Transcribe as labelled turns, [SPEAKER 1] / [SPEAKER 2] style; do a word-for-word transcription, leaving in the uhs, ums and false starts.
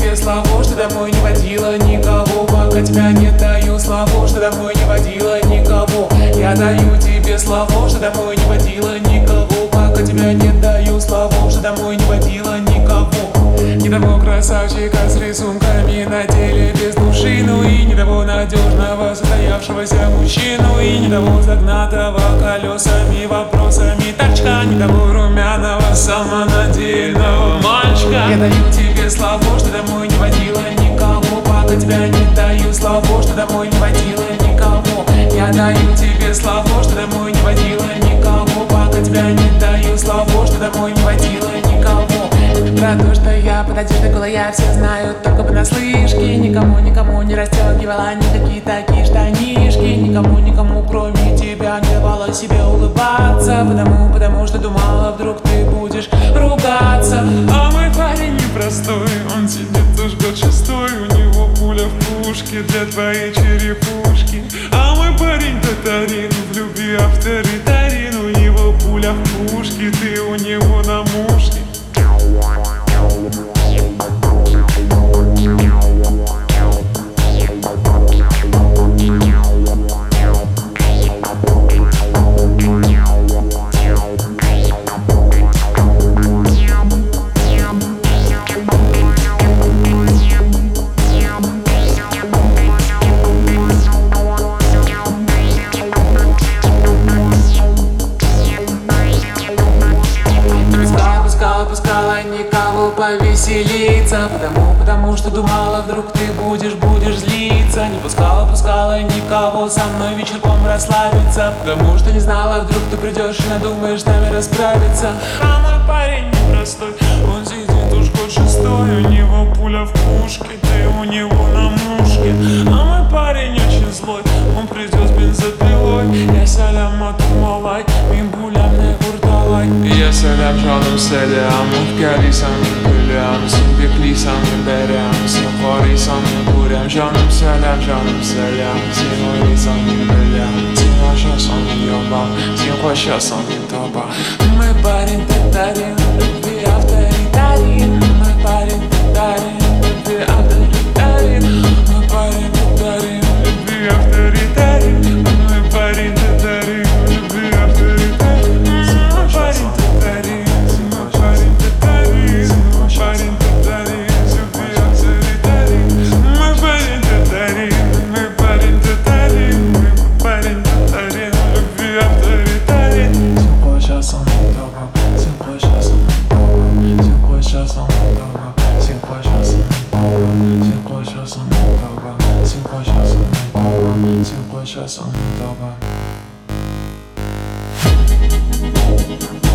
[SPEAKER 1] тебе слова, что домой не водила никого. Пока тебя не даю слова, что домой не водила никого. Я даю тебе слова, что домой не водила никого. Пока тебя не даю слова, что домой не водила никого. Не того красавчика с рисунками на теле без души, ну и не того надежного состоявшегося мужчину, и не того загнатого колесами вопросами торчка, не того румяного самонадеянного мальчика. Я даю тебе слова, что домой не водила никого. Пока тебя не даю слова, что домой не водила никого. Я даю тебе слова, что домой не водила никого. Пока тебя не даю слова, что домой не водила никого. Про то, что я под одеждой голая, я все знаю только понаслышке. Никому, никому не расстегивала никакие такие штанишки. Никому, никому кроме тебя не давала себе улыбаться. Потому, потому что думала, вдруг ты будешь ругаться.
[SPEAKER 2] А мой парень непростой, он сидит уж год шестой. У него пуля в пушке для твоей черепушки. А мой парень татарин, в любви авторитарин. У него пуля в пушке, ты у него на мушке.
[SPEAKER 1] Пускала никого повеселиться. Потому, потому что думала, вдруг ты будешь, будешь злиться. Не пускала, пускала никого со мной вечерком расслабиться. Потому что не знала, вдруг ты придешь и надумаешь с нами расправиться.
[SPEAKER 2] А мой парень непростой, он сидит уж год шестой. У него пуля в пушке, ты у него на мушке. А мой парень очень злой, он придет с бензопилой. Я салям атумалай, min bulam ne hurtalay.
[SPEAKER 3] Я салям жаным сәлям, үпкәлисәң мин көләм, син биклисәң мин бәрәм, син карыйсаң мин күрәм. Жаным сәлям, жаным сәлям, син уйлыйсаң мин беләм, син ашасаң мин ябам, син качасаң мин табам.
[SPEAKER 1] Мой парень татарин, любви авторитарин. Мой парень татарин, любви авторитарин. Мой парень татарин,
[SPEAKER 2] любви авторитарин. Мой парень татарин, любви авторитарин. Мой парень татарин, мой парень татарин. Мой парень татарин, любви авторитарин. Мой парень татарин, мой парень татарин. Мой парень татарин, любви авторитарин.
[SPEAKER 3] Син качасаң мин табам, син качасаң мин табам, син качасаң мин табам, син качасаң мин табам, син качасаң мин табам, син качасаң мин табам, син качасаң мин табам.